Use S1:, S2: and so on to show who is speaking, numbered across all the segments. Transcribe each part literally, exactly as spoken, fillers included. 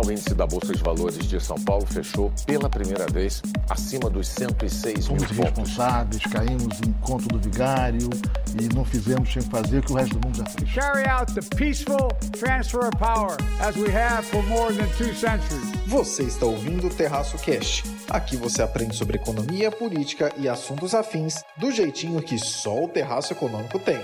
S1: o índice da Bolsa de Valores de São Paulo fechou pela primeira vez acima dos cento e seis mil pontos.
S2: Fomos responsáveis, caímos no conto do vigário e não fizemos sem fazer o que o resto do mundo já fez.
S3: Carry out the peaceful transfer of power as we have for more than two centuries.
S4: Você está ouvindo o Terraço Cast. Aqui você aprende sobre economia, política e assuntos afins do jeitinho que só o Terraço Econômico tem.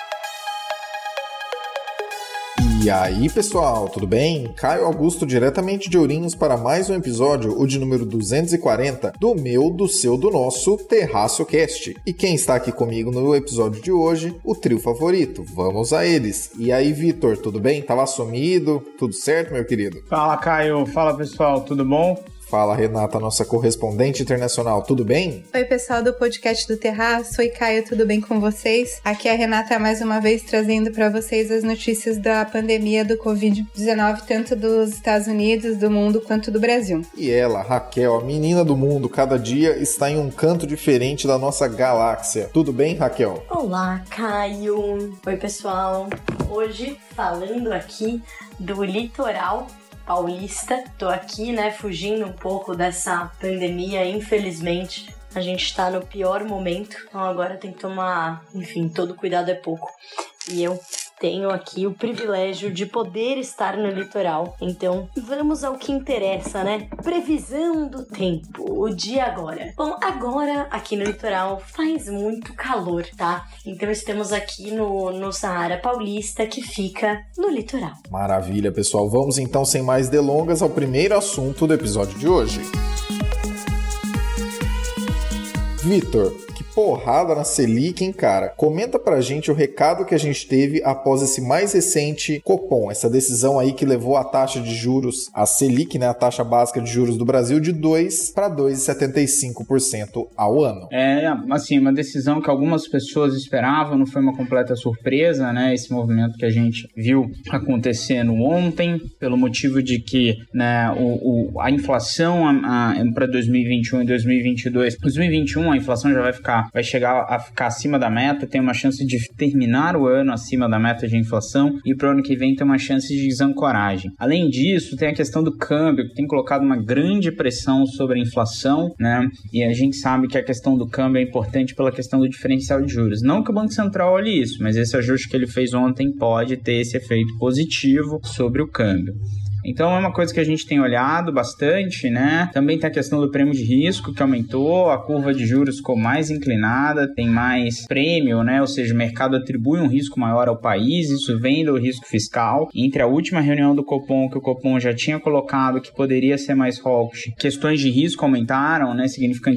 S4: E aí, pessoal, tudo bem? Caio Augusto, diretamente de Ourinhos, para mais um episódio, o de número duzentos e quarenta, do meu, do seu, do nosso Terraço Cast. E quem está aqui comigo no episódio de hoje? O trio favorito. Vamos a eles. E aí, Vitor, tudo bem? Tava sumido? Tudo certo, meu querido?
S5: Fala, Caio. Fala, pessoal. Tudo bom?
S4: Fala, Renata, nossa correspondente internacional, tudo bem?
S6: Oi, pessoal do podcast do Terraço. Oi, Caio, tudo bem com vocês? Aqui é a Renata mais uma vez trazendo para vocês as notícias da pandemia do covid dezenove, tanto dos Estados Unidos, do mundo, quanto do Brasil.
S4: E ela, Raquel, a menina do mundo, cada dia está em um canto diferente da nossa galáxia. Tudo bem, Raquel?
S7: Olá, Caio. Oi, pessoal. Hoje, falando aqui do litoral paulista. Tô aqui, né, fugindo um pouco dessa pandemia, infelizmente. A gente tá no pior momento, então agora tem que tomar, enfim, todo cuidado é pouco. E eu tenho aqui o privilégio de poder estar no litoral. Então, vamos ao que interessa, né? Previsão do tempo, o dia agora. Bom, agora aqui no litoral faz muito calor, tá? Então estamos aqui no, no Saara Paulista, que fica no litoral.
S4: Maravilha, pessoal. Vamos então, sem mais delongas, ao primeiro assunto do episódio de hoje. Vitor, que porrada na Selic, hein, cara? Comenta pra gente o recado que a gente teve após esse mais recente Copom, essa decisão aí que levou a taxa de juros, a Selic, né, a taxa básica de juros do Brasil, de dois para dois vírgula setenta e cinco por cento ao ano.
S5: É, assim, uma decisão que algumas pessoas esperavam, não foi uma completa surpresa, né, esse movimento que a gente viu acontecendo ontem, pelo motivo de que, né, o, o, a inflação para dois mil e vinte e um e dois mil e vinte e dois, dois mil e vinte e um a inflação já vai ficar, vai chegar a ficar acima da meta, tem uma chance de terminar o ano acima da meta de inflação e para o ano que vem tem uma chance de desancoragem. Além disso, tem a questão do câmbio, que tem colocado uma grande pressão sobre a inflação, né? E a gente sabe que a questão do câmbio é importante pela questão do diferencial de juros. Não que o Banco Central olhe isso, mas esse ajuste que ele fez ontem pode ter esse efeito positivo sobre o câmbio. Então é uma coisa que a gente tem olhado bastante, né? Também tem a questão do prêmio de risco que aumentou, a curva de juros ficou mais inclinada, tem mais prêmio, né? Ou seja, o mercado atribui um risco maior ao país, isso vem do risco fiscal. Entre a última reunião do Copom, que o Copom já tinha colocado que poderia ser mais hawkish, questões de risco aumentaram, né?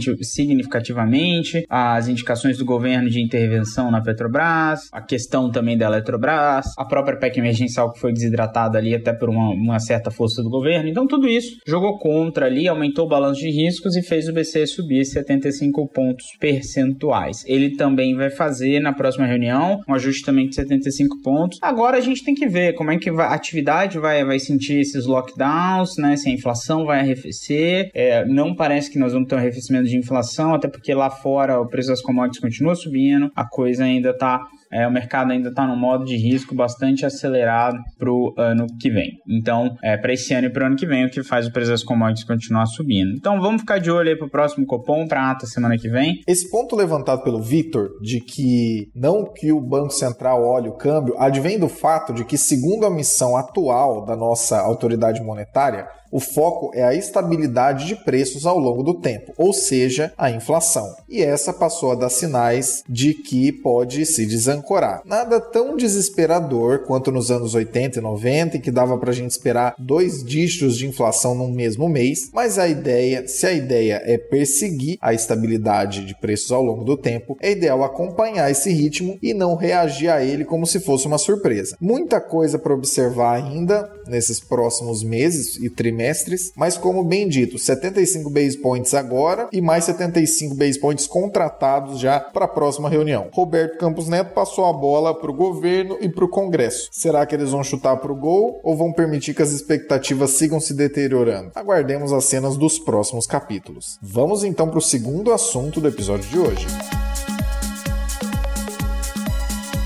S5: Significativamente, as indicações do governo de intervenção na Petrobras, a questão também da Eletrobras, a própria P E C emergencial que foi desidratada ali até por uma, uma certa certa força do governo. Então tudo isso jogou contra ali, aumentou o balanço de riscos e fez o B C E subir setenta e cinco pontos percentuais. Ele também vai fazer na próxima reunião um ajuste também de setenta e cinco pontos. Agora a gente tem que ver como é que a atividade vai, vai sentir esses lockdowns, né? Se a inflação vai arrefecer. É, não parece que nós vamos ter um arrefecimento de inflação, até porque lá fora o preço das commodities continua subindo, a coisa ainda está É, o mercado ainda está num modo de risco bastante acelerado para o ano que vem. Então, é, para esse ano e para o ano que vem, o que faz o preço das commodities continuar subindo. Então, vamos ficar de olho aí para o próximo Copom, para a ata semana que vem.
S4: Esse ponto levantado pelo Vitor, de que não que o Banco Central olhe o câmbio, advém do fato de que, segundo a missão atual da nossa autoridade monetária, o foco é a estabilidade de preços ao longo do tempo, ou seja, a inflação. E essa passou a dar sinais de que pode se desancorar. Nada tão desesperador quanto nos anos oitenta e noventa, em que dava pra gente esperar dois dígitos de inflação num mesmo mês, mas a ideia, se a ideia é perseguir a estabilidade de preços ao longo do tempo, é ideal acompanhar esse ritmo e não reagir a ele como se fosse uma surpresa. Muita coisa para observar ainda nesses próximos meses e trimestres, mas como bem dito, setenta e cinco base points agora e mais setenta e cinco base points contratados já para a próxima reunião. Roberto Campos Neto passou a bola para o governo e para o Congresso. Será que eles vão chutar para o gol ou vão permitir que as expectativas sigam se deteriorando? Aguardemos as cenas dos próximos capítulos. Vamos então para o segundo assunto do episódio de hoje. E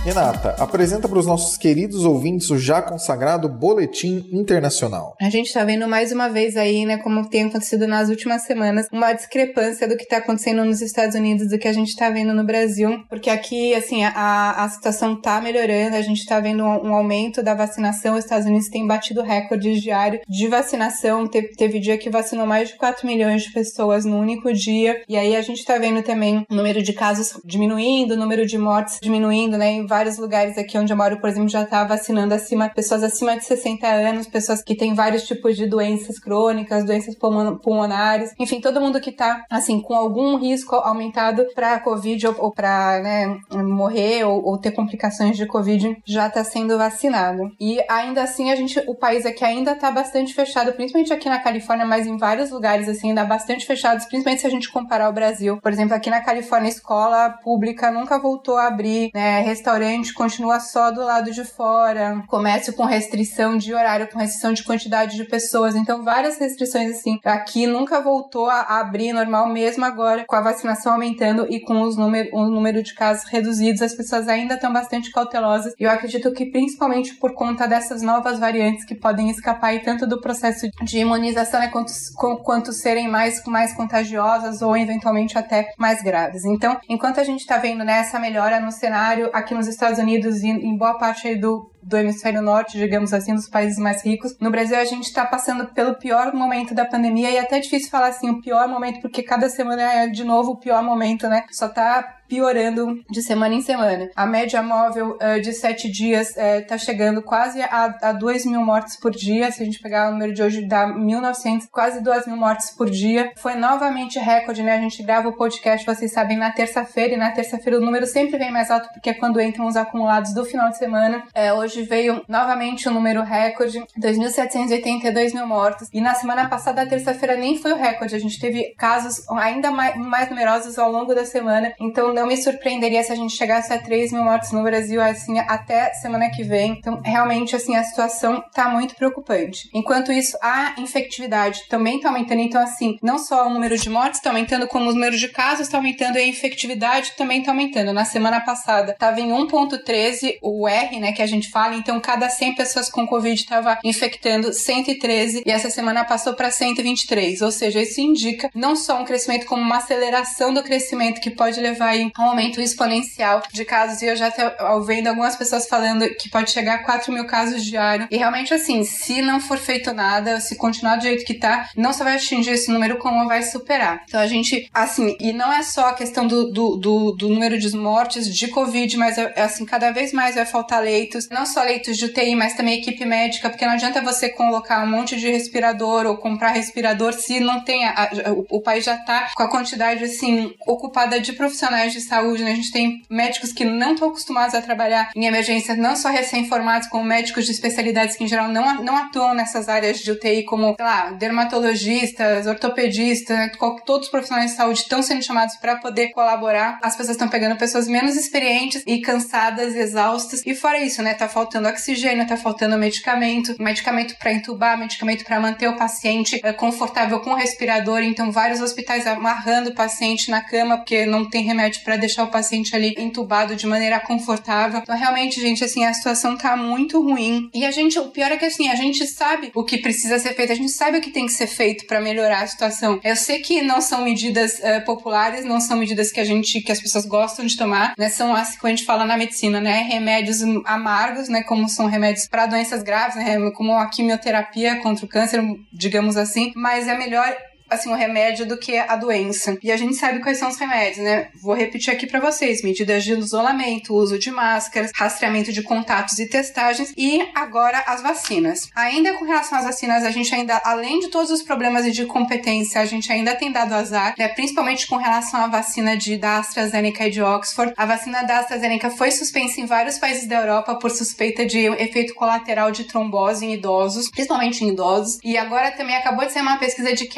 S4: Renata, apresenta para os nossos queridos ouvintes o já consagrado Boletim Internacional.
S6: A gente está vendo mais uma vez aí, né, como tem acontecido nas últimas semanas, uma discrepância do que está acontecendo nos Estados Unidos do que a gente está vendo no Brasil, porque aqui, assim, a, a situação está melhorando, a gente está vendo um, um aumento da vacinação, os Estados Unidos têm batido recordes diários de vacinação, teve, teve dia que vacinou mais de quatro milhões de pessoas no único dia, e aí a gente está vendo também o número de casos diminuindo, o número de mortes diminuindo, né, em vários lugares aqui onde eu moro, por exemplo, já está vacinando acima, pessoas acima de sessenta anos, pessoas que têm vários tipos de doenças crônicas, doenças pulmonares, enfim, todo mundo que tá, assim, com algum risco aumentado para Covid ou, ou para, né, morrer ou, ou ter complicações de Covid, já tá sendo vacinado. E ainda assim, a gente, o país aqui ainda tá bastante fechado, principalmente aqui na Califórnia, mas em vários lugares, assim, ainda bastante fechados, principalmente se a gente comparar o Brasil. Por exemplo, aqui na Califórnia, a escola pública nunca voltou a abrir, né, restaurante continua só do lado de fora, comércio com restrição de horário, com restrição de quantidade de pessoas, então várias restrições, assim, aqui nunca voltou a abrir normal, mesmo agora com a vacinação aumentando e com os número, o número de casos reduzidos, as pessoas ainda estão bastante cautelosas, e eu acredito que principalmente por conta dessas novas variantes que podem escapar aí tanto do processo de imunização, né, quanto, quanto serem mais, mais contagiosas ou eventualmente até mais graves. Então, enquanto a gente está vendo, né, essa melhora no cenário aqui nos Estados Unidos e em boa parte aí do do hemisfério norte, digamos assim, dos países mais ricos. No Brasil, a gente está passando pelo pior momento da pandemia, e é até difícil falar assim, o pior momento, porque cada semana é de novo o pior momento, né? Só tá piorando de semana em semana. A média móvel uh, de sete dias uh, tá chegando quase a, a dois mil mortes por dia. Se a gente pegar o número de hoje, dá mil e novecentos, quase duas mil mortes por dia. Foi novamente recorde, né? A gente grava o podcast, vocês sabem, na terça-feira, e na terça-feira o número sempre vem mais alto, porque é quando entram os acumulados do final de semana. É, hoje veio novamente o número recorde, dois mil setecentos e oitenta e dois mil mortos. E na semana passada, a terça-feira, nem foi o recorde. A gente teve casos ainda mais, mais numerosos ao longo da semana. Então, não me surpreenderia se a gente chegasse a três mil mortes no Brasil, assim, até semana que vem. Então, realmente, assim, a situação tá muito preocupante. Enquanto isso, a infectividade também tá aumentando. Então, assim, não só o número de mortes tá aumentando, como o número de casos tá aumentando, e a infectividade também tá aumentando. Na semana passada, tava em um ponto treze, o R, né, que a gente fala. Então, cada cem pessoas com Covid tava infectando cento e treze, e essa semana passou para cento e vinte e três. Ou seja, isso indica não só um crescimento, como uma aceleração do crescimento que pode levar aí a um aumento exponencial de casos, e eu já tô ouvindo algumas pessoas falando que pode chegar a quatro mil casos diários, e realmente, assim, se não for feito nada, se continuar do jeito que tá, não só vai atingir esse número, como vai superar. Então a gente, assim, e não é só a questão do, do, do, do número de mortes de Covid, mas assim, cada vez mais vai faltar leitos, não só leitos de U T I, mas também equipe médica, porque não adianta você colocar um monte de respirador ou comprar respirador se não tem, a, a, o, o país já tá com a quantidade, assim, ocupada de profissionais de saúde, né? A gente tem médicos que não estão acostumados a trabalhar em emergência, não só recém-formados, como médicos de especialidades que em geral não, não atuam nessas áreas de U T I, como, sei lá, dermatologistas, ortopedistas, todos os profissionais de saúde estão sendo chamados para poder colaborar. As pessoas estão pegando pessoas menos experientes e cansadas, exaustas, e fora isso, né, tá faltando oxigênio, tá faltando medicamento, medicamento para entubar, medicamento para manter o paciente é, confortável com o respirador. Então, vários hospitais amarrando o paciente na cama, porque não tem remédio para deixar o paciente ali entubado de maneira confortável. Então, realmente, gente, assim, a situação tá muito ruim. E a gente, o pior é que, assim, a gente sabe o que precisa ser feito, a gente sabe o que tem que ser feito para melhorar a situação. Eu sei que não são medidas uh, populares, não são medidas que a gente, que as pessoas gostam de tomar, né? São, assim, como a gente fala na medicina, né? Remédios amargos, né? Como são remédios para doenças graves, né? Como a quimioterapia contra o câncer, digamos assim. Mas é melhor, assim, o remédio do que a doença. E a gente sabe quais são os remédios, né? Vou repetir aqui para vocês: medidas de isolamento, uso de máscaras, rastreamento de contatos e testagens, e agora as vacinas. Ainda com relação às vacinas, a gente ainda, além de todos os problemas e de competência, a gente ainda tem dado azar, né? Principalmente com relação à vacina de, da AstraZeneca e de Oxford. A vacina da AstraZeneca foi suspensa em vários países da Europa por suspeita de efeito colateral de trombose em idosos, principalmente em idosos, e agora também acabou de sair uma pesquisa de que ela não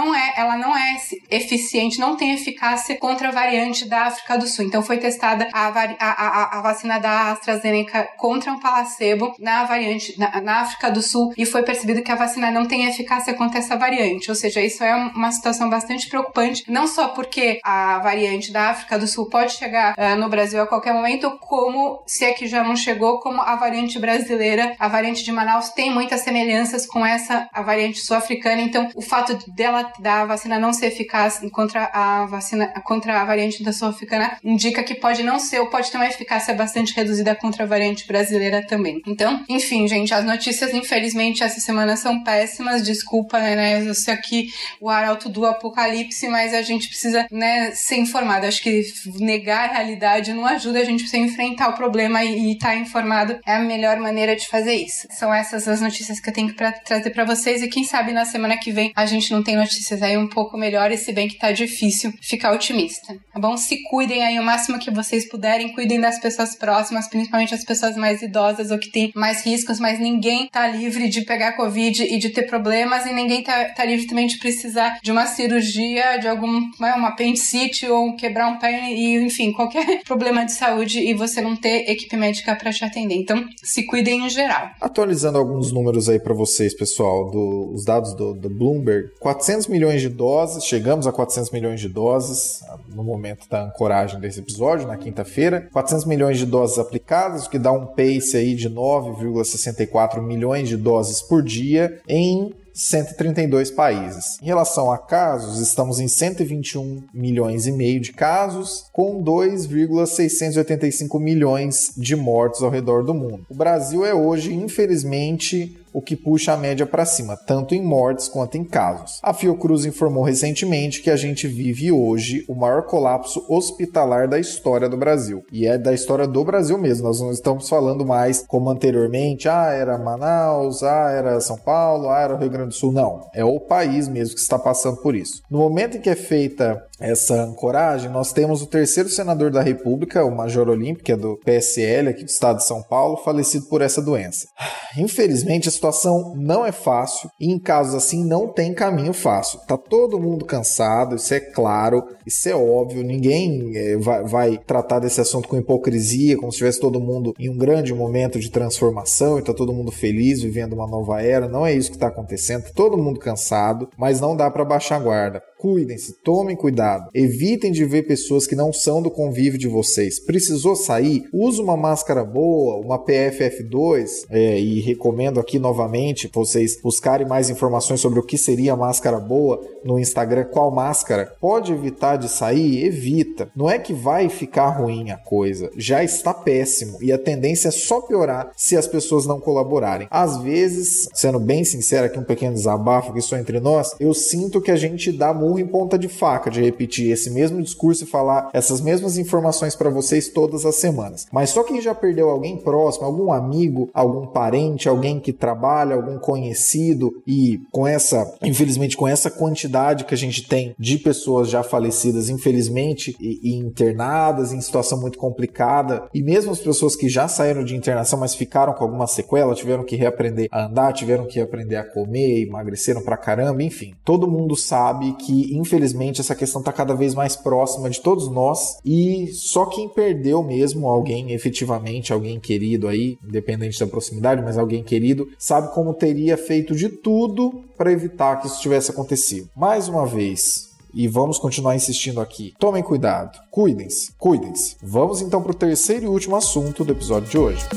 S6: não é, ela não é eficiente, não tem eficácia contra a variante da África do Sul. Então foi testada a, a, a, a vacina da AstraZeneca contra um placebo na variante na, na África do Sul e foi percebido que a vacina não tem eficácia contra essa variante. Ou seja, isso é uma situação bastante preocupante, não só porque a variante da África do Sul pode chegar uh, no Brasil a qualquer momento, como, se é que já não chegou, como a variante brasileira, a variante de Manaus tem muitas semelhanças com essa, a variante sul-africana. Então, o fato dela, da vacina não ser eficaz contra a vacina, contra a variante da sul-africana, indica que pode não ser, ou pode ter uma eficácia bastante reduzida contra a variante brasileira também. Então, enfim, gente, as notícias, infelizmente, essa semana são péssimas. Desculpa, né, eu sei aqui o arauto do apocalipse, mas a gente precisa, né, ser informado. Acho que negar a realidade não ajuda, a gente precisa enfrentar o problema e estar informado é a melhor maneira de fazer isso. São essas as notícias que eu tenho pra trazer pra vocês e quem sabe na semana que vem a gente não tem notícias aí um pouco melhores, se bem que tá difícil ficar otimista, tá bom? Se cuidem aí o máximo que vocês puderem, cuidem das pessoas próximas, principalmente as pessoas mais idosas ou que têm mais riscos, mas ninguém tá livre de pegar Covid e de ter problemas e ninguém tá, tá livre também de precisar de uma cirurgia, de algum, uma apendicite ou quebrar um pé e, enfim, qualquer problema de saúde e você não ter equipe médica para te atender. Então, se cuidem em geral.
S4: Atualizando alguns números aí para vocês, pessoal, do, os dados do, do Bloomberg, quatrocentos milhões de doses, chegamos a quatrocentos milhões de doses no momento da ancoragem desse episódio, na quinta-feira, quatrocentos milhões de doses aplicadas, o que dá um pace aí de nove vírgula sessenta e quatro milhões de doses por dia em cento e trinta e dois países. Em relação a casos, estamos em cento e vinte e um milhões e meio de casos, com dois vírgula seiscentos e oitenta e cinco milhões de mortos ao redor do mundo. O Brasil é hoje, infelizmente, o que puxa a média para cima, tanto em mortes quanto em casos. A Fiocruz informou recentemente que a gente vive hoje o maior colapso hospitalar da história do Brasil. E é da história do Brasil mesmo, nós não estamos falando mais como anteriormente, ah, era Manaus, ah, era São Paulo, ah, era o Rio Grande do Sul. Não, é o país mesmo que está passando por isso. No momento em que é feita essa ancoragem, nós temos o terceiro senador da República, o Major Olímpio, que é do P S L aqui do estado de São Paulo, falecido por essa doença. Infelizmente, a situação não é fácil e em casos assim não tem caminho fácil. Tá todo mundo cansado, isso é claro, isso é óbvio, ninguém é, vai, vai tratar desse assunto com hipocrisia, como se estivesse todo mundo em um grande momento de transformação e tá todo mundo feliz, vivendo uma nova era. Não é isso que está acontecendo, tá todo mundo cansado, mas não dá para baixar a guarda. Cuidem-se, tomem cuidado, evitem de ver pessoas que não são do convívio de vocês. Precisou sair? Use uma máscara boa, uma P F F dois, é, e recomendo aqui novamente vocês buscarem mais informações sobre o que seria a máscara boa no Instagram. Qual máscara? Pode evitar de sair? Evita. Não é que vai ficar ruim a coisa, já está péssimo e a tendência é só piorar se as pessoas não colaborarem. Às vezes, sendo bem sincero aqui, um pequeno desabafo que só entre nós, eu sinto que a gente dá muito em ponta de faca de repetir esse mesmo discurso e falar essas mesmas informações para vocês todas as semanas. Mas só quem já perdeu alguém próximo, algum amigo, algum parente, alguém que trabalha, algum conhecido e com essa, infelizmente, com essa quantidade que a gente tem de pessoas já falecidas, infelizmente, e, e internadas em situação muito complicada, e mesmo as pessoas que já saíram de internação, mas ficaram com alguma sequela, tiveram que reaprender a andar, tiveram que aprender a comer, emagreceram pra caramba, enfim. Todo mundo sabe que infelizmente essa questão está cada vez mais próxima de todos nós e só quem perdeu mesmo alguém, efetivamente alguém querido aí, independente da proximidade, mas alguém querido, sabe como teria feito de tudo para evitar que isso tivesse acontecido. Mais uma vez, e vamos continuar insistindo aqui, tomem cuidado, cuidem-se, cuidem-se. Vamos então para o terceiro e último assunto do episódio de hoje.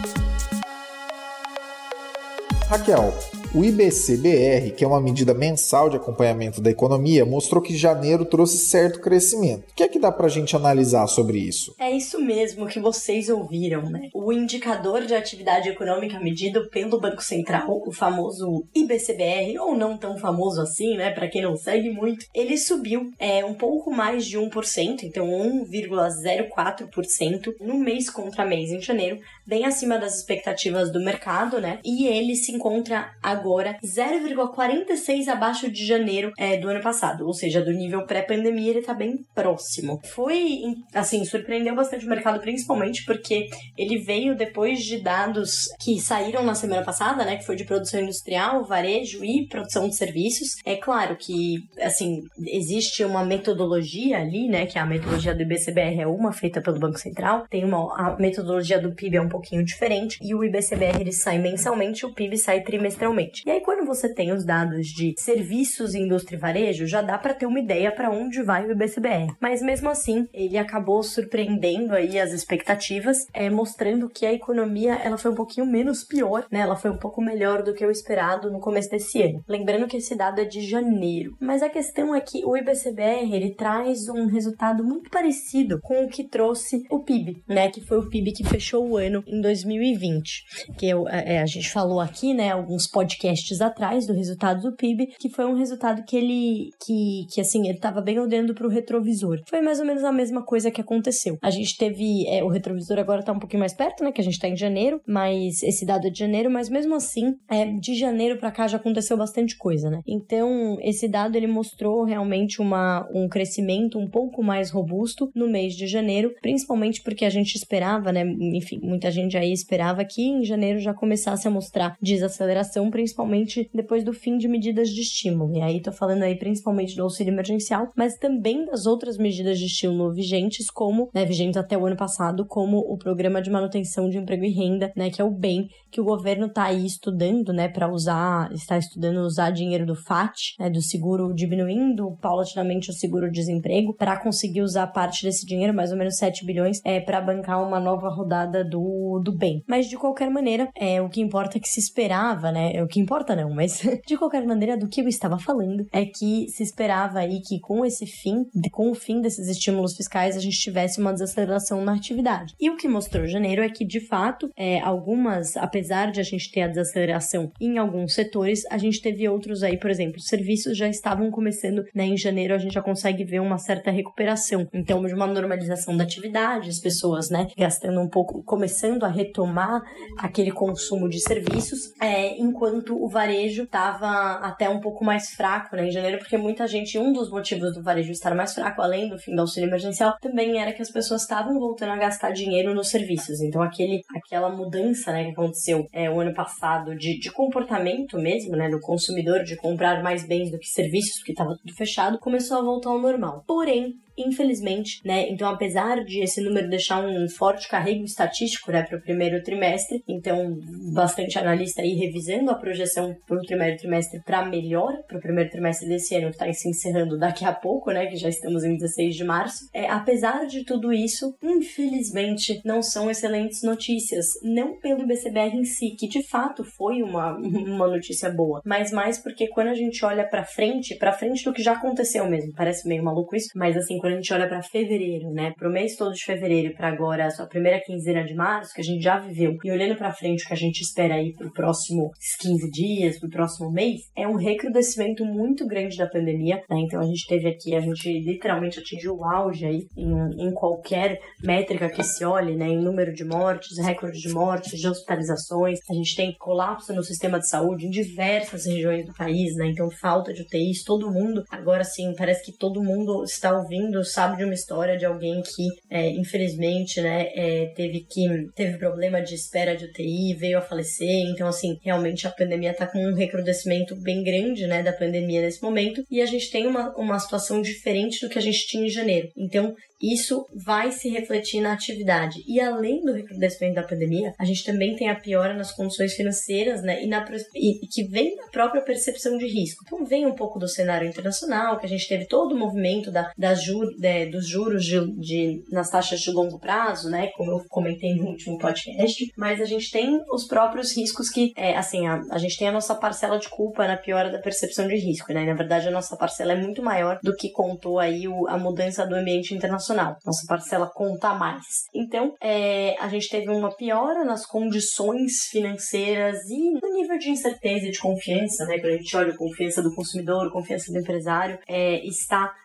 S4: Raquel, o I B C B R, que é uma medida mensal de acompanhamento da economia, mostrou que janeiro trouxe certo crescimento. O que é que dá pra gente analisar sobre isso?
S7: É isso mesmo que vocês ouviram, né? O indicador de atividade econômica medido pelo Banco Central, o famoso I B C B R, ou não tão famoso assim, né? Pra quem não segue muito, ele subiu é, um pouco mais de um por cento, então um vírgula zero quatro por cento no mês contra mês em janeiro, bem acima das expectativas do mercado, né? E ele se encontra agora agora zero vírgula quarenta e seis abaixo de janeiro é, do ano passado, ou seja, do nível pré-pandemia ele tá bem próximo. Foi, assim, surpreendeu bastante o mercado, principalmente porque ele veio depois de dados que saíram na semana passada, né, que foi de produção industrial, varejo e produção de serviços. É claro que, assim, existe uma metodologia ali, né, que é a metodologia do I B C B R é uma feita pelo Banco Central, tem uma, a metodologia do P I B é um pouquinho diferente, e o I B C B R ele sai mensalmente, o P I B sai trimestralmente. E aí quando você tem os dados de serviços, indústria e varejo, já dá para ter uma ideia para onde vai o I B C B R. Mas mesmo assim, ele acabou surpreendendo aí as expectativas, é, mostrando que a economia ela foi um pouquinho menos pior, né? Ela foi um pouco melhor do que o esperado no começo desse ano. Lembrando que esse dado é de janeiro. Mas a questão é que o I B C B R ele traz um resultado muito parecido com o que trouxe o P I B, né? Que foi o P I B que fechou o ano em dois mil e vinte. Que eu, é, a gente falou aqui, né? Alguns podcasts atrás do resultado do P I B, que foi um resultado que ele, que, que assim, ele tava bem olhando pro retrovisor. Foi mais ou menos a mesma coisa que aconteceu. A gente teve, é, o retrovisor agora tá um pouquinho mais perto, né? Que a gente tá em janeiro, mas esse dado é de janeiro, mas mesmo assim, é, de janeiro pra cá já aconteceu bastante coisa, né? Então, esse dado ele mostrou realmente uma, um crescimento um pouco mais robusto no mês de janeiro, principalmente porque a gente esperava, né? Enfim, muita gente aí esperava que em janeiro já começasse a mostrar desaceleração, principalmente depois do fim de medidas de estímulo. E aí tô falando aí principalmente do auxílio emergencial, mas também das outras medidas de estímulo vigentes, como, né, vigentes até o ano passado, como o Programa de Manutenção de Emprego e Renda, né, que é o B E M, que o governo tá aí estudando, né, para usar, está estudando usar dinheiro do F A T, né, do seguro, diminuindo paulatinamente o seguro-desemprego, para conseguir usar parte desse dinheiro, mais ou menos sete bilhões, é, para bancar uma nova rodada do, do B E M. Mas, de qualquer maneira, é, o que importa é que se esperava, né, o que importa não, mas, de qualquer maneira, do que eu estava falando, é que se esperava aí que com esse fim, com o fim desses estímulos fiscais, a gente tivesse uma desaceleração na atividade. E o que mostrou janeiro é que, de fato, é, algumas, apesar de a gente ter a desaceleração em alguns setores, a gente teve outros aí, por exemplo, os serviços já estavam começando, né, em janeiro a gente já consegue ver uma certa recuperação, então de uma normalização da atividade, as pessoas, né, gastando um pouco, começando a retomar aquele consumo de serviços, é, enquanto o varejo estava até um pouco mais fraco, né, em janeiro, porque muita gente, um dos motivos do varejo estar mais fraco, além do fim do auxílio emergencial, também era que as pessoas estavam voltando a gastar dinheiro nos serviços, então aquele, aquela mudança, né, que aconteceu é, o ano passado de, de comportamento mesmo, né, do consumidor, de comprar mais bens do que serviços, porque estava tudo fechado, começou a voltar ao normal. Porém, infelizmente, né, então apesar de esse número deixar um forte carrego estatístico, né, para o primeiro trimestre, então bastante analista aí revisando a projeção para o primeiro trimestre para melhor, para o primeiro trimestre desse ano, que está se encerrando daqui a pouco, né, que já estamos em dezesseis de março, é, apesar de tudo isso, infelizmente não são excelentes notícias, não pelo I B C B R em si, que de fato foi uma, uma notícia boa, mas mais porque quando a gente olha para frente, para frente do que já aconteceu mesmo, parece meio maluco isso, mas assim, quando a gente olha para fevereiro, né, pro mês todo de fevereiro e para agora a sua primeira quinzena de março, que a gente já viveu, e olhando para frente o que a gente espera aí pro próximo quinze dias, pro próximo mês, é um recrudescimento muito grande da pandemia, né, então a gente teve aqui, a gente literalmente atingiu o auge aí em, em qualquer métrica que se olhe, né, em número de mortes, recorde de mortes, de hospitalizações, a gente tem colapso no sistema de saúde em diversas regiões do país, né, então falta de U T Is, todo mundo, agora sim, parece que todo mundo está ouvindo, sabe de uma história de alguém que, é, infelizmente, né, é, teve que teve problema de espera de U T I, veio a falecer, então, assim, realmente a pandemia tá com um recrudescimento bem grande, né, da pandemia nesse momento, e a gente tem uma, uma situação diferente do que a gente tinha em janeiro, então isso vai se refletir na atividade. E além do recrudescimento da pandemia, a gente também tem a piora nas condições financeiras, né? E, na, e que vem da própria percepção de risco. Então vem um pouco do cenário internacional, que a gente teve todo o movimento da, da jur, de, dos juros de, de, nas taxas de longo prazo, né? Como eu comentei no último podcast. Mas a gente tem os próprios riscos que, é, assim, a, a gente tem a nossa parcela de culpa na piora da percepção de risco, né? E, na verdade, a nossa parcela é muito maior do que contou aí o, a mudança do ambiente internacional. Nossa parcela conta mais. Então, é, a gente teve uma piora nas condições financeiras e no nível de incerteza e de confiança, né? Quando a gente olha a confiança do consumidor, confiança do empresário, é, está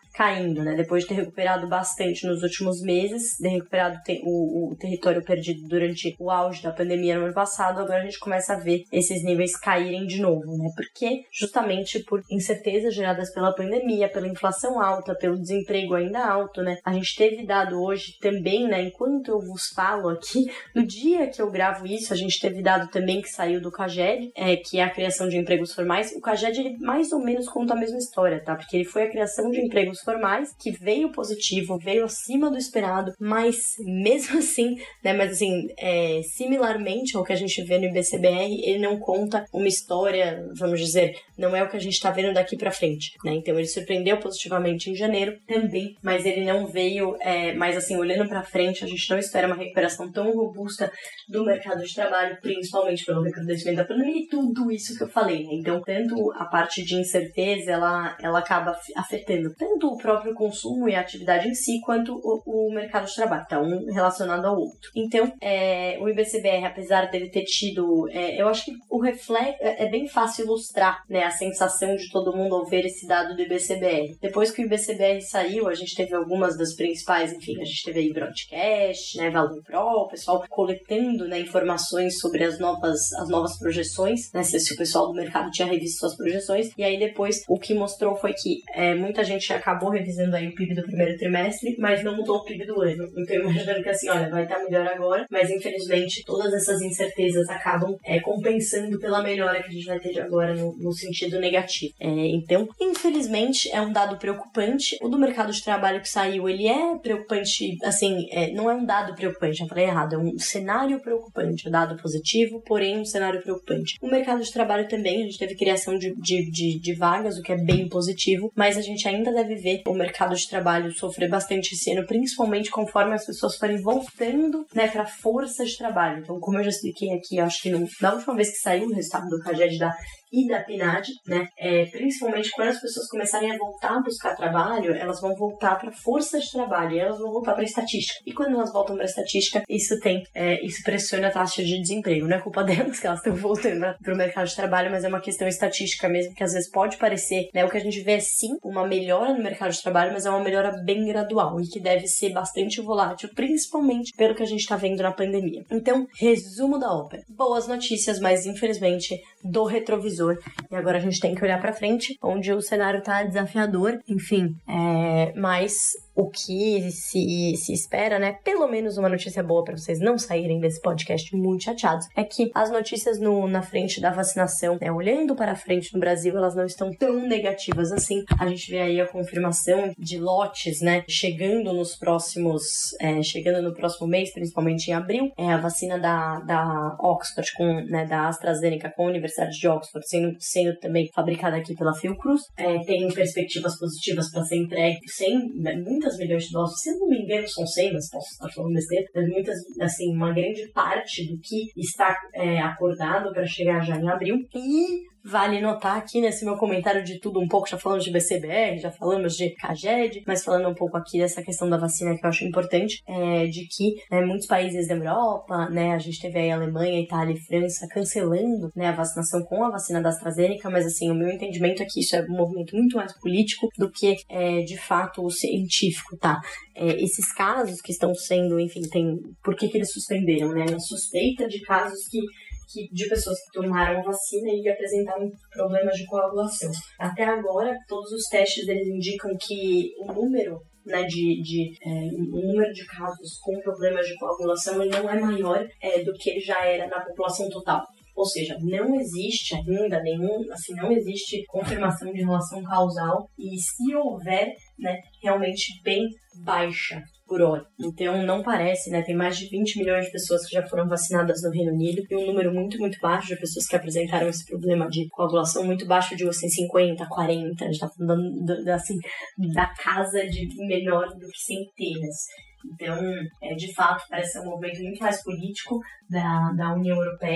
S7: caindo, né? Depois de ter recuperado bastante nos últimos meses, ter recuperado te- o, o território perdido durante o auge da pandemia no ano passado, agora a gente começa a ver esses níveis caírem de novo, né? Porque justamente por incertezas geradas pela pandemia, pela inflação alta, pelo desemprego ainda alto, né? A gente teve dado hoje também, né? Enquanto eu vos falo aqui, no dia que eu gravo isso, a gente teve dado também que saiu do CAGED, é, que é a criação de empregos formais. O CAGED, ele mais ou menos conta a mesma história, tá? Porque ele foi a criação de empregos formais, que veio positivo, veio acima do esperado, mas mesmo assim, né? Mas assim, é, similarmente ao que a gente vê no I B C B R, ele não conta uma história, vamos dizer, não é o que a gente tá vendo daqui pra frente, né? Então ele surpreendeu positivamente em janeiro também, mas ele não veio, é, mas assim, olhando pra frente, a gente não espera uma recuperação tão robusta do mercado de trabalho, principalmente pelo recrudescimento da pandemia e tudo isso que eu falei, né? Então, tanto a parte de incerteza, ela, ela acaba afetando tanto o próprio consumo e a atividade em si, quanto o, o mercado de trabalho, tá? Um relacionado ao outro. Então, é, o I B C B R, apesar dele ter tido, é, eu acho que o reflexo, é, é bem fácil ilustrar, né, a sensação de todo mundo ao ver esse dado do I B C B R. Depois que o I B C B R saiu, a gente teve algumas das principais, enfim, a gente teve aí Broadcast, né, Valor Pro, o pessoal coletando, né, informações sobre as novas, as novas projeções, né, se, se o pessoal do mercado tinha revisto suas projeções, e aí depois o que mostrou foi que é, muita gente acabou revisando aí o P I B do primeiro trimestre, mas não mudou o P I B do ano. Então, imaginando que assim, olha, vai estar melhor agora, mas infelizmente todas essas incertezas acabam é, compensando pela melhora que a gente vai ter de agora no, no sentido negativo. É, então, infelizmente, é um dado preocupante. O do mercado de trabalho que saiu, ele é preocupante, assim, é, não é um dado preocupante, já falei errado, é um cenário preocupante, um dado positivo, porém um cenário preocupante. O mercado de trabalho também, a gente teve criação de, de, de, de vagas, o que é bem positivo, mas a gente ainda deve ver o mercado de trabalho sofrer bastante esse ano, principalmente conforme as pessoas forem voltando, né, para a força de trabalho. Então, como eu já expliquei aqui, eu acho que no, da última vez que saiu o resultado do CAGED da e da P N A D, né, é, principalmente quando as pessoas começarem a voltar a buscar trabalho, elas vão voltar para força de trabalho, e elas vão voltar para estatística. E quando elas voltam para estatística, isso tem, é, isso pressiona a taxa de desemprego. Não é culpa delas que elas estão voltando para o mercado de trabalho, mas é uma questão estatística mesmo, que às vezes pode parecer, né, o que a gente vê é sim uma melhora no mercado de trabalho, mas é uma melhora bem gradual e que deve ser bastante volátil, principalmente pelo que a gente está vendo na pandemia. Então, resumo da ópera. Boas notícias, mas infelizmente do retrovisor. E agora a gente tem que olhar pra frente, onde o cenário tá desafiador, enfim, é, mas o que se, se espera, né, pelo menos uma notícia boa pra vocês não saírem desse podcast muito chateados, é que as notícias no, na frente da vacinação, né, olhando para frente no Brasil, elas não estão tão negativas assim. A gente vê aí a confirmação de lotes, né, chegando nos próximos, é, chegando no próximo mês, principalmente em abril, é a vacina da, da Oxford, com, né, da AstraZeneca com a Universidade de Oxford, sendo, sendo também fabricada aqui pela Fiocruz, é, tem perspectivas positivas para ser entregue sem, né, muitas milhões de doses, se eu não me engano são cem, mas posso estar falando besteira, mas muitas, assim, uma grande parte do que está é, acordado para chegar já em abril. E vale notar aqui nesse meu comentário de tudo um pouco, já falamos de B C B R, já falamos de CAGED, mas falando um pouco aqui dessa questão da vacina que eu acho importante, é de que, né, muitos países da Europa, né, a gente teve aí a Alemanha, Itália e França cancelando, né, a vacinação com a vacina da AstraZeneca, mas assim, o meu entendimento é que isso é um movimento muito mais político do que, é, de fato, científico, tá? É, esses casos que estão sendo, enfim, tem, por que que eles suspenderam, né? A suspeita de casos que Que, de pessoas que tomaram a vacina e apresentaram problemas de coagulação. Até agora, todos os testes eles indicam que o número, né, de, de, é, o número de casos com problemas de coagulação ele não é maior é, do que ele já era na população total. Ou seja, não existe ainda nenhum, assim, não existe confirmação de relação causal e se houver, né, realmente bem baixa por hora. Então, não parece, né? Tem mais de vinte milhões de pessoas que já foram vacinadas no Reino Unido e um número muito, muito baixo de pessoas que apresentaram esse problema de coagulação, muito baixo de, assim, cinquenta, quarenta, a gente tá falando, assim, da casa de menor do que centenas. Então, é, de fato, parece ser um movimento muito mais político da, da União Europeia,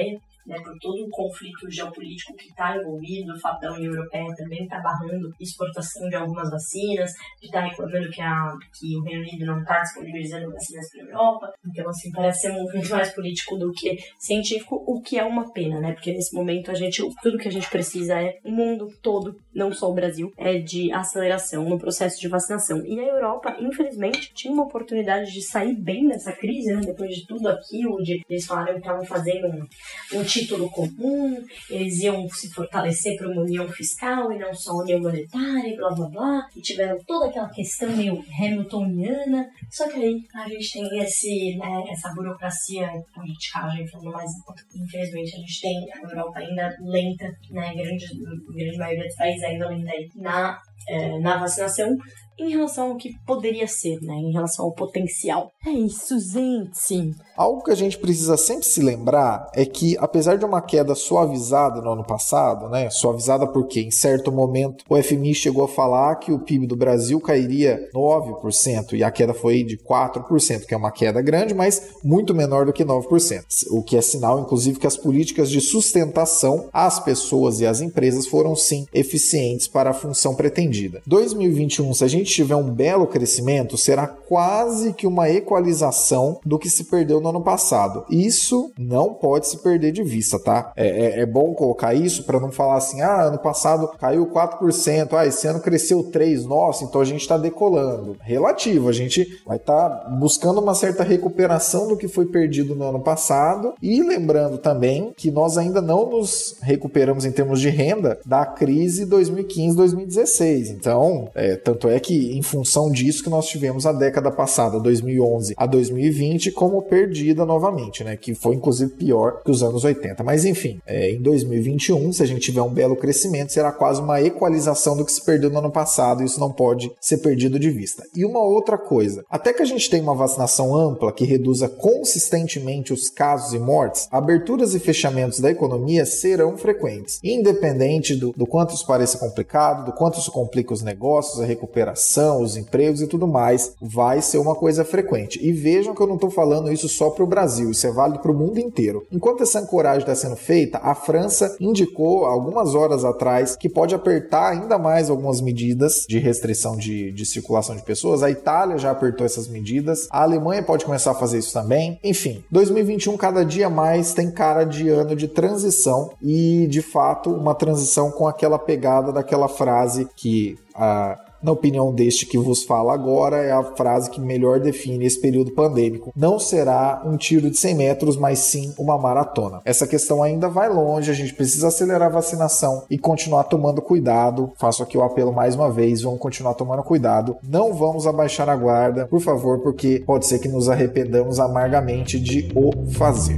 S7: né, por todo o conflito geopolítico que está envolvido, o fato da União Europeia também está barrando exportação de algumas vacinas, de estar tá reclamando que, a, que o Reino Unido não está disponibilizando vacinas para a Europa. Então, assim, parece ser um movimento mais político do que científico, o que é uma pena, né? Porque nesse momento a gente, tudo que a gente precisa é o mundo todo, não só o Brasil, é de aceleração no processo de vacinação. E a Europa, infelizmente, tinha uma oportunidade de sair bem dessa crise, né? Depois de tudo aquilo, de eles falaram que estavam fazendo um, um título comum, eles iam se fortalecer para uma união fiscal e não só uma união monetária e blá blá blá, e tiveram toda aquela questão meio hamiltoniana. Só que aí a gente tem esse, né, essa burocracia politicagem, mas infelizmente a gente tem a Europa ainda lenta, né, grande, grande maioria dos países ainda lenta aí na, é, na vacinação, em relação ao que poderia ser, né? Em relação ao potencial. É isso, gente!
S4: Algo que a gente precisa sempre se lembrar é que, apesar de uma queda suavizada no ano passado, né? Suavizada porque, em certo momento, o F M I chegou a falar que o P I B do Brasil cairia nove por cento e a queda foi de quatro por cento, que é uma queda grande, mas muito menor do que nove por cento. O que é sinal, inclusive, que as políticas de sustentação às pessoas e às empresas foram, sim, eficientes para a função pretendida. dois mil e vinte e um, se a gente tiver um belo crescimento, será quase que uma equalização do que se perdeu no ano passado. Isso não pode se perder de vista, tá? É, é, é bom colocar isso para não falar assim, ah, ano passado caiu quatro por cento, ah, esse ano cresceu três por cento, nossa, então a gente está decolando. Relativo, a gente vai estar tá buscando uma certa recuperação do que foi perdido no ano passado e lembrando também que nós ainda não nos recuperamos em termos de renda da crise dois mil e quinze, dois mil e dezesseis. Então, é, tanto é que em função disso que nós tivemos a década passada, dois mil e onze a dois mil e vinte, como perdida novamente, né? Que foi inclusive pior que os anos oitenta. Mas enfim, é, em dois mil e vinte e um, se a gente tiver um belo crescimento, será quase uma equalização do que se perdeu no ano passado, e isso não pode ser perdido de vista. E uma outra coisa, até que a gente tenha uma vacinação ampla que reduza consistentemente os casos e mortes, aberturas e fechamentos da economia serão frequentes, independente do, do quanto isso pareça complicado, do quanto isso complica os negócios, a recuperação, os empregos e tudo mais, vai ser uma coisa frequente. E vejam que eu não estou falando isso só para o Brasil, isso é válido para o mundo inteiro. Enquanto essa ancoragem está sendo feita, a França indicou algumas horas atrás que pode apertar ainda mais algumas medidas de restrição de, de circulação de pessoas. A Itália já apertou essas medidas, a Alemanha pode começar a fazer isso também. Enfim, dois mil e vinte e um cada dia mais tem cara de ano de transição e, de fato, uma transição com aquela pegada daquela frase que a na opinião deste que vos fala agora, é a frase que melhor define esse período pandêmico. Não será um tiro de cem metros, mas sim uma maratona. Essa questão ainda vai longe, a gente precisa acelerar a vacinação e continuar tomando cuidado. Faço aqui o apelo mais uma vez, vamos continuar tomando cuidado. Não vamos abaixar a guarda, por favor, porque pode ser que nos arrependamos amargamente de o fazer.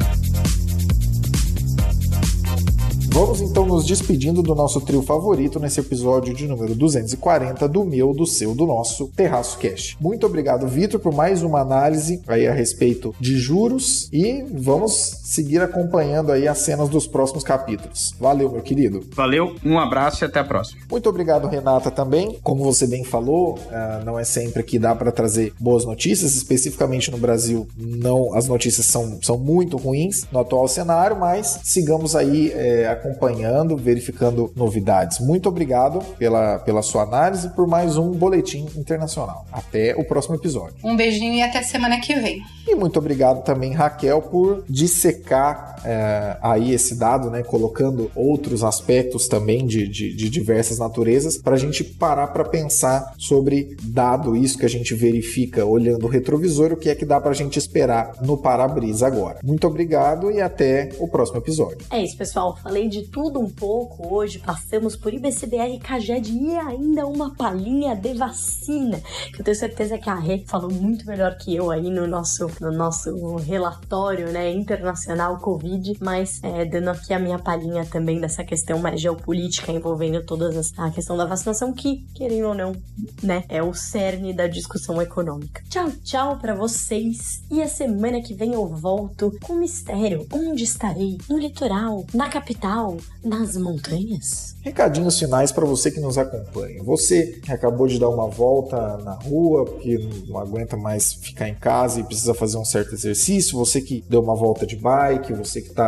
S4: Vamos então nos despedindo do nosso trio favorito nesse episódio de número duzentos e quarenta do meu, do seu, do nosso Terraço Cash. Muito obrigado, Vitor, por mais uma análise aí a respeito de juros e vamos seguir acompanhando aí as cenas dos próximos capítulos. Valeu, meu querido.
S5: Valeu, um abraço e até a próxima.
S4: Muito obrigado, Renata, também. Como você bem falou, não é sempre que dá para trazer boas notícias, especificamente no Brasil, não, as notícias são, são muito ruins no atual cenário, mas sigamos aí é, acompanhando, verificando novidades. Muito obrigado pela, pela sua análise e por mais um Boletim Internacional. Até o próximo episódio.
S6: Um beijinho e até semana que vem.
S4: E muito obrigado também, Raquel, por dissecar é, aí esse dado, né, colocando outros aspectos também de, de, de diversas naturezas, para a gente parar para pensar sobre, dado isso que a gente verifica olhando o retrovisor, o que é que dá para a gente esperar no para-brisa agora. Muito obrigado e até o próximo episódio.
S7: É isso, pessoal. Falei de tudo um pouco hoje. Passamos por I B C B R, CAGED e ainda uma palhinha de vacina, que eu tenho certeza que a Rê falou muito melhor que eu aí no nosso, no nosso relatório, né, internacional Covid, mas é, dando aqui a minha palhinha também dessa questão mais geopolítica envolvendo toda a questão da vacinação, que, querendo ou não, né, é o cerne da discussão econômica. Tchau, tchau pra vocês, e a semana que vem eu volto com mistério. Onde estarei? No litoral? Na capital? Nas montanhas?
S4: Recadinhos finais para você que nos acompanha. Você que acabou de dar uma volta na rua porque não aguenta mais ficar em casa e precisa fazer um certo exercício, você que deu uma volta de bike, você que está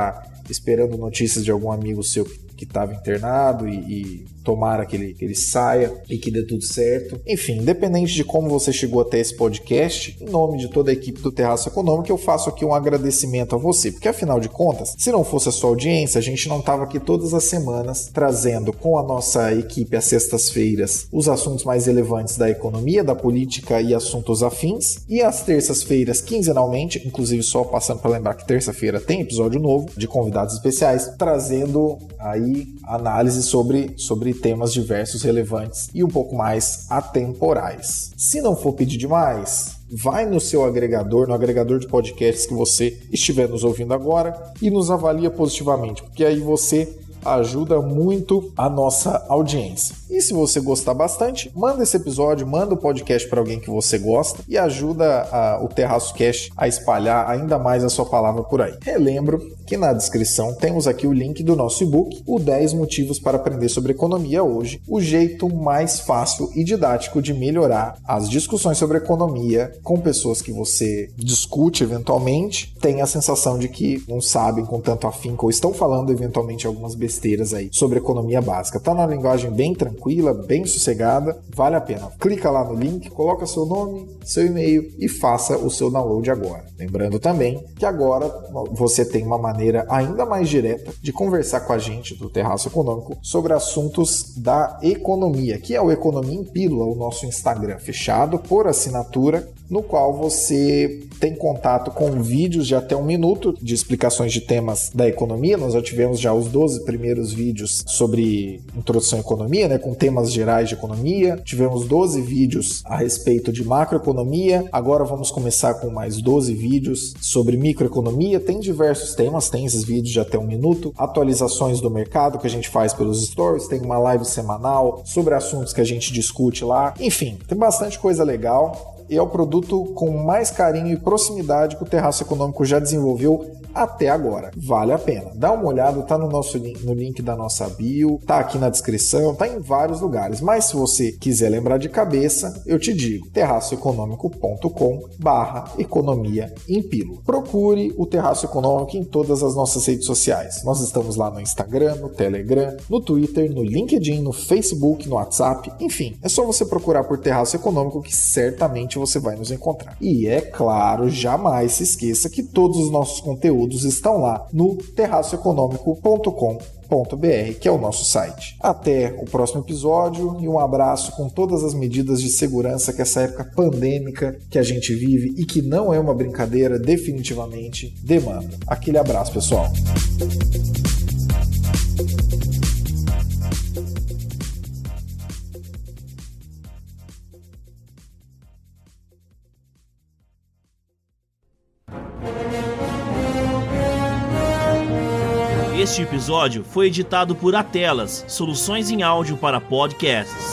S4: esperando notícias de algum amigo seu que estava internado e, e tomara que ele, que ele saia e que dê tudo certo. Enfim, independente de como você chegou até esse podcast, em nome de toda a equipe do Terraço Econômico, eu faço aqui um agradecimento a você, porque afinal de contas, se não fosse a sua audiência, a gente não estava aqui todas as semanas trazendo com a nossa equipe às sextas-feiras os assuntos mais relevantes da economia, da política e assuntos afins, e às terças-feiras, quinzenalmente, inclusive só passando para lembrar que terça-feira tem episódio novo de convidados especiais, trazendo aí análise sobre, sobre temas diversos, relevantes e um pouco mais atemporais. Se não for pedir demais, vai no seu agregador, no agregador de podcasts que você estiver nos ouvindo agora e nos avalia positivamente, porque aí você ajuda muito a nossa audiência. E se você gostar bastante, manda esse episódio, manda o podcast para alguém que você gosta e ajuda a, o Terraço Cast a espalhar ainda mais a sua palavra por aí. Relembro que na descrição temos aqui o link do nosso e-book, o dez motivos para aprender sobre economia hoje, o jeito mais fácil e didático de melhorar as discussões sobre economia com pessoas que você discute eventualmente, tem a sensação de que não sabem com tanto afinco ou estão falando eventualmente algumas besteiras aí sobre economia básica. Tá numa linguagem bem tranquila, bem sossegada, vale a pena. Clica lá no link, coloca seu nome, seu e-mail e faça o seu download agora. Lembrando também que agora você tem uma maneira ainda mais direta de conversar com a gente do Terraço Econômico sobre assuntos da economia, que é o Economia em Pílula, o nosso Instagram fechado por assinatura, no qual você tem contato com vídeos de até um minuto de explicações de temas da economia. Nós já tivemos já os doze primeiros vídeos sobre introdução à economia, né, com temas gerais de economia. Tivemos doze vídeos a respeito de macroeconomia. Agora vamos começar com mais doze vídeos sobre microeconomia. Tem diversos temas, tem esses vídeos de até um minuto. Atualizações do mercado que a gente faz pelos stories. Tem uma live semanal sobre assuntos que a gente discute lá. Enfim, tem bastante coisa legal. E é o produto com mais carinho e proximidade que o Terraço Econômico já desenvolveu até agora. Vale a pena. Dá uma olhada, tá no nosso link, no link da nossa bio, tá aqui na descrição, tá em vários lugares. Mas se você quiser lembrar de cabeça, eu te digo, terraço econômico ponto com barra economia em pílula. Procure o Terraço Econômico em todas as nossas redes sociais. Nós estamos lá no Instagram, no Telegram, no Twitter, no LinkedIn, no Facebook, no WhatsApp, enfim, é só você procurar por Terraço Econômico que certamente você vai nos encontrar. E é claro, jamais se esqueça que todos os nossos conteúdos estão lá no terraço econômico ponto com ponto b r, que é o nosso site. Até o próximo episódio e um abraço com todas as medidas de segurança que essa época pandêmica que a gente vive e que não é uma brincadeira, definitivamente demanda. Aquele abraço, pessoal.
S8: Este episódio foi editado por Atelas, soluções em áudio para podcasts.